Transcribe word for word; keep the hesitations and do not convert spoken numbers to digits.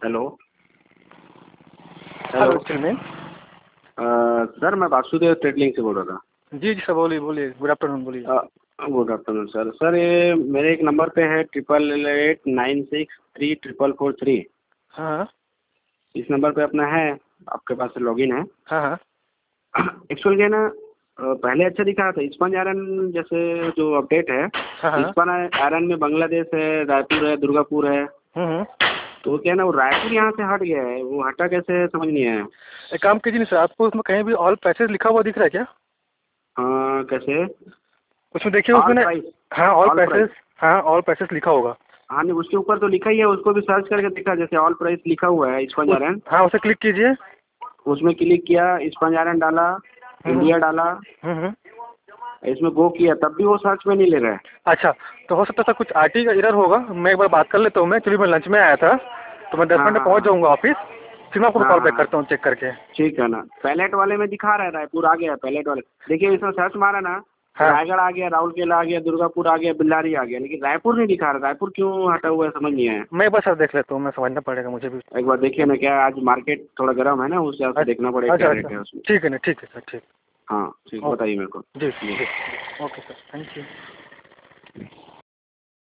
Hello. Hello चिलमेन। Sir मैं वासुदेव ट्रेडलिंग से बोल रहा था। जी जी सर, बोलिए बोलिए, गुड आफ्टरनून, बोलिए। Good afternoon sir. सर ये मेरे एक नंबर पे है triple eight nine six three triple four three. हाँ इस नंबर पे अपना है, आपके पास लॉगिन है। हाँ हाँ। एक्चुअल क्या है ना, अ, पहले अच्छा दिखा रहा था। इस्पान आयरन जैसे जो अपडेट है, हाँ हाँ। इस्पान आयरन में बांग्लादेश है, रायपुर है, दुर्गापुर है। हम्म हम्म। तो क्या है ना, वो रायपुर यहाँ से हट गया है, वो हटा कैसे समझ नहीं आया। एक काम कीजिए ना सर, आपको उसमें कहीं भी ऑल पैसेज लिखा हुआ दिख रहा है क्या? हाँ कैसे? उसमें देखिए, ऑल उसमें ना। प्राइस। हाँ, ऑल ऑल प्राइस। पैसेज। हाँ, ऑल पैसेज लिखा होगा। हाँ नहीं, उसके ऊपर तो लिखा ही है, उसको भी सर्च करके देखा, जैसे ऑल प्राइस लिखा हुआ है स्पंज उस आयरन। हाँ, उसे क्लिक कीजिए। उसमें क्लिक किया, स्पंज आयरन डाला, हम्म इंडिया डाला, हम्म हम्म। इसमें गो किया, तब भी वो सर्च में नहीं ले रहा है। अच्छा, तो हो सकता था कुछ आरटी का एरर होगा। मैं एक बार बात कर लेता हूँ। मैं एक्चुअली मैं लंच में आया था, तो मैं दस हाँ मिनट में हाँ पहुँच हाँ जाऊँगा ऑफिस। फिर मैं आपको हाँ कॉल हाँ बैक हाँ। करता हूँ चेक करके। ठीक है ना, पैलेट वाले में दिखा रहा है रायपुर आ गया, पैलेट वाले देखिए इसमें सर्च मारा ना, हाँ। रायगढ़ आ गया, राउरकेला आ गया, दुर्गापुर आ गया, बिल्लारी आ गया, लेकिन रायपुर नहीं दिखा रहा। रायपुर क्यों हटा हुआ है समझ नहीं आया। मैं एक बार सर देख लेता हूँ, मैं समझना पड़ेगा मुझे भी। एक बार देखिए ना, क्या आज मार्केट थोड़ा गर्म है ना, उस हिसाब से देखना पड़ेगा अच्छा क्या अच्छा, रेट है उसमें। ठीक है ना, ठीक है सर, ठीक। हाँ ठीक, ओके। बताइए मेरे को। जी जी। जी। Okay sir, thank you.